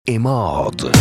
اماد.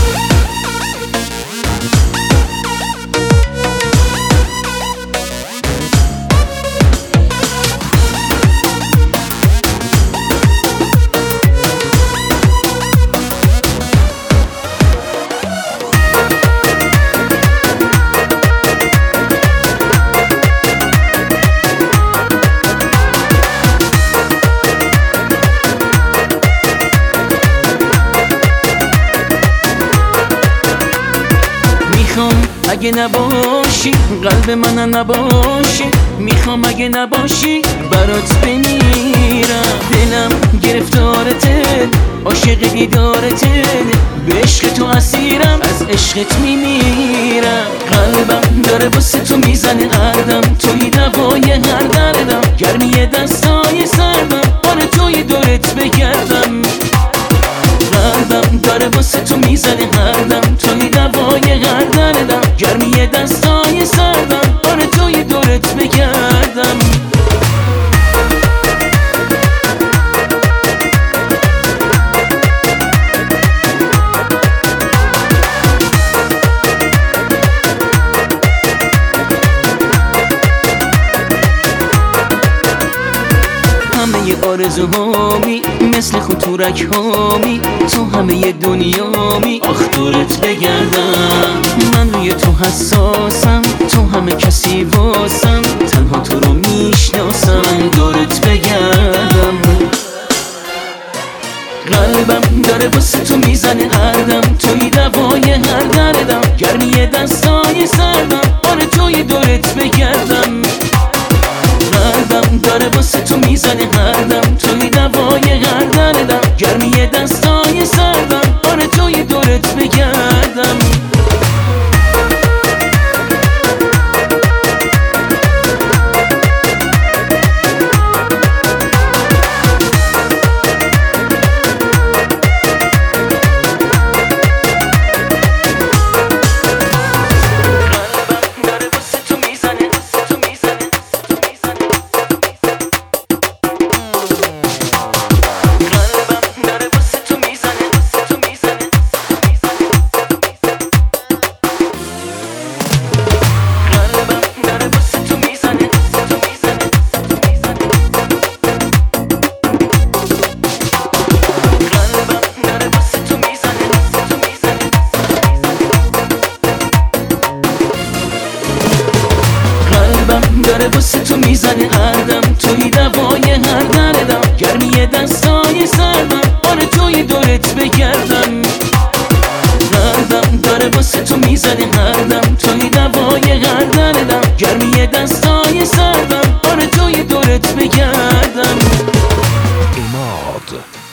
اگه نباشی قلب من نباشی، میخوام اگه نباشی برات بمیرم. دلم گرفتارته، عاشق دیدارته، به عشق تو اسیرم، از عشقت میمیرم. قلبم داره واسه تو میزنه هردم، توی دوای هر دردم، گرمی دستای سردم، آره توی دورت بگردم. قلبم داره واسه تو میزنه هردم، توی دوای هر دردم، گرمی دستای سردم، آره توی دورت بگردم. همه آرزوهامی مثل خطورک هامی، تو همه دنیامی، آخ دورت بگردم. من روی تو حساسم، تو همه کسی واسم، تنها تو رو میشناسم، دورت بگردم. قلبم داره واسه تو میزنه هردم، توی دوای هر دردم، گرمی دستای سردم، آره توی دورت بگردم. قلبم داره واسه تو میزنه هردم، توی دوای هر دردم، گرمی دستای سردم، آره توی دورت بگردم. داره واسه تو میزنه هردم، توی دوای هر دردم، گرمی دستای سردم، آره توی دورت بگردم. قلبم داره واسه تو میزنه هردم، توی دوای هر دردم، گرمی دستای سردم، آره توی دورت بگردم. اماد.